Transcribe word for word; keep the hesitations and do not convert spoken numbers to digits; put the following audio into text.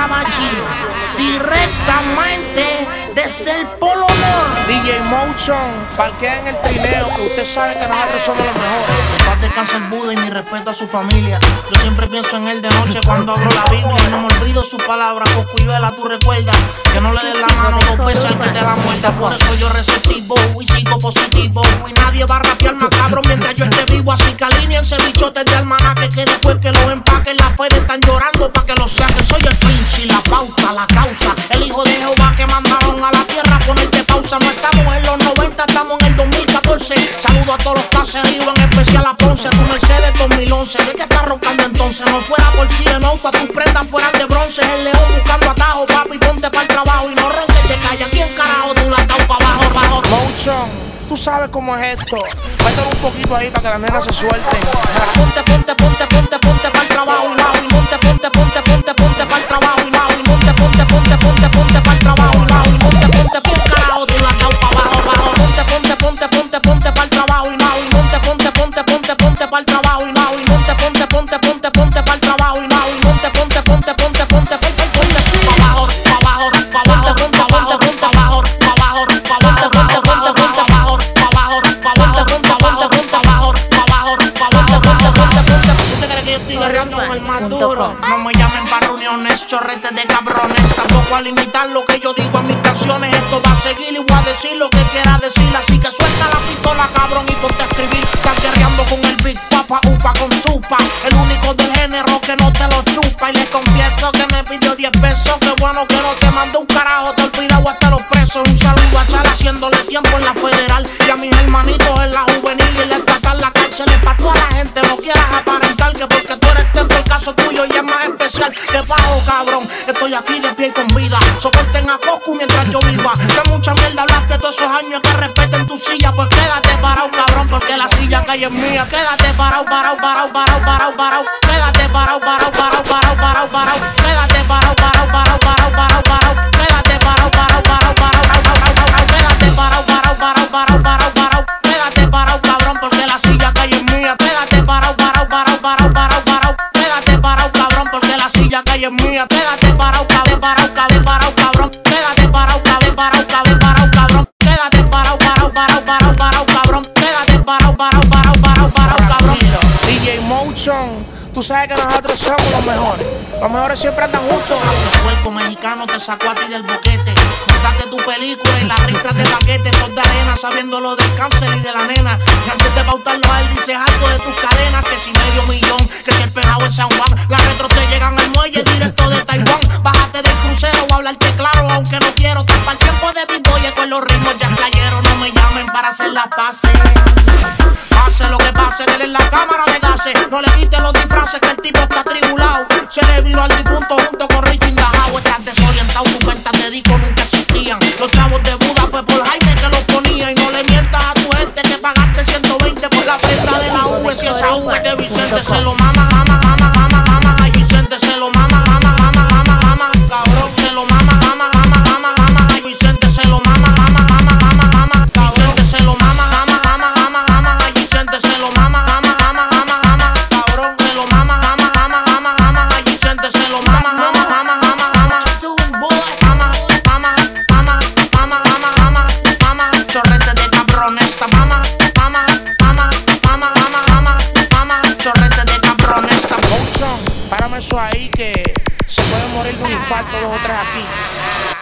Babaji, directamente desde el Polo Norte. D J Motion, parquea en el trineo, que usted sabe que nosotros somos los mejores. Que paz descanse el Buda y mi respeto a su familia. Yo siempre pienso en él de noche cuando abro la Biblia y no me olvido sus palabras. Coco y Vela, tú recuerdas que no le des la mano dos veces al que te la muerta. Por eso yo receptivo y sigo positivo. Y nadie va a rapear más cabrón mientras yo esté vivo. Así que alíñense bichotes de almanaque, que después que los empaquen las fedes están llorando pa' que los saquen. Soy el príncipe, la pauta, la causa, el hijo de Jehová que mandaron a la tierra a ponerte pausa. No estamos en los noventa, estamos en el dos mil catorce. Saludo a todos los caseríos, en especial a Ponce. Tu Mercedes dos mil once, ¿de qué estás roncando entonces? No fuera por si en auto, a tus prendas fueran de bronce. El león buscando atajo, papi, ponte pa'l trabajo. Y no ronques, te callas. ¿Quién carajo tú la has dado pa' abajo, abajo? Motion, tú sabes cómo es esto. Mételo un poquito ahí para que las nenas se suelten. Ponte, ponte, ponte, ponte, ponte pa'l trabajo y now. Y ponte, ponte, ponte, ponte, ponte pa'l trabajo y now. Y ponte, ponte, ponte, ponte, ponte pa'l trabajo y now. Y ponte, ponte, ponte, carajo tú la has dado pa' abajo, abajo. Ponte, ponte, ponte, ponte, ponte pa'l trabajo y now. Y ponte, ponte, ponte, ponte, ponte pa'l trabajo y now. Y ponte, ponte, ponte, ponte, ponte pa'l trabajo y now. Y ponte, ponte, ponte, ponte, ponte, ponte, ponte pa' abajo, pa' abajo, pa' abajo, ponte, ponte, ponte, pa' abajo, pa' abajo, pa' abajo, ponte, ponte, ponte, pa' abajo, pa' abajo, pa' abajo, ponte, ponte, ponte, pa' abajo, pa' abajo, pa' abajo, ponte, ponte, ponte. ¿Usted cree que yo estoy guerreando con el más duro? No me llamen para reuniones, chorretes de cabrones. Tampoco a limitar lo que yo digo en mis canciones. Esto va a seguir y voy a decir lo que quiera decir. Así que suelta la pistola, cabrón, y ponte a escribir. Estás guerreando con el Big Papa, upa con chupa. El único del género que no te lo chupa. Y les confieso que me pidió diez pesos. Qué bueno que no te mandó un carajo, te olvidado hasta los presos. Un saludo a Chal haciéndole tiempo en la federal. Y a mis hermanitos en la juvenil y en la estatal. La cárcel es para toda la gente. No quieras aparentar que porque tú eres tempo el caso tuyo y es más especial. Que bajo, cabrón, estoy aquí de pie y con vida. Soporten a Coscu mientras yo viva. Que mucha mierda hablaste todos esos años. Que respeten tu silla. Pues quédate parado, cabrón, porque la silla que hay es mía. Quédate parado, parado, parado, parado, parado, parado. Quédate parado, parado, parado, parado, parado, parado. Quédate parado, parado, parado, parado, parado, parado. Quédate parado, parado, parado, parado, parado, parado. Quédate parado, parado, parado, parado, parado, parado. Quédate parado, cabrón, porque la silla que hay es mía. Quédate parado, parado, parado, parado, parado, parado. Quédate parado, cabrón, porque la silla que hay es mía. Quédate parado, cabrón, parado, cabrón, parado, cabrón. Quédate parado, cabrón, parado, cabrón, parado, cabrón. Quédate parado, parado, parado, parado, parado, cabrón. Quédate parado, parado, parado, parado, parado, cabrón. D J Motion, tú sabes que nosotros somos los mejores. Los mejores siempre andan juntos. El cuerpo mexicano te sacó a ti del boquete. Montaste tu película y la rifla de paquete. Todo de arena, sabiendo lo del cáncer y de la nena. Y antes de pautarlo a él, dices algo de tus cadenas. Que si medio millón, que si el pegado en San Juan. Las retros te llegan al muelle directo de Taiwán. Bájate del crucero o hablarte claro, aunque no quiero tapar el tiempo de b-boy con los ritmos ya playeros. No me llamen para hacer las pases. Pase lo que pase, denle en la cámara de gases. No le quiten los disfraces que el tipo está atribulado. Se le viró al difunto junto con Richie Indajao. Estás desorientado, tus cuentas de disco nunca existían. Los chavos de Buda fue por Jaime que los ponía. Y no le mientas a tu gente que pagaste ciento veinte por la prenda de la V. Si esa V de Vicente se lo mama, mama, mama, mama, mama. Ay, Vicente se lo mama, mama, mama, mama, mama. Cabrón, se lo mama, mama, mama, mama, mama. Ay, Vicente se lo mama, mama, mama, mama, mama. Vicente se lo mama, mama, mama, mama, mama. Ay, Vicente se lo mama, mama, mama, mama, mama. Cabrón, se lo mama, mama, mama, mama, mama. Ay, Vicente se lo mama, mama, mama, mama, mama. Mama, mama, mama, mama, mama, mama, mama. Chorrete de cabrón esta mama, mama, mama, mama, mama, mama, mama. Chorrete de cabrón esta. Motion, párame eso ahí que se puede morir de un infarto dos o tres aquí.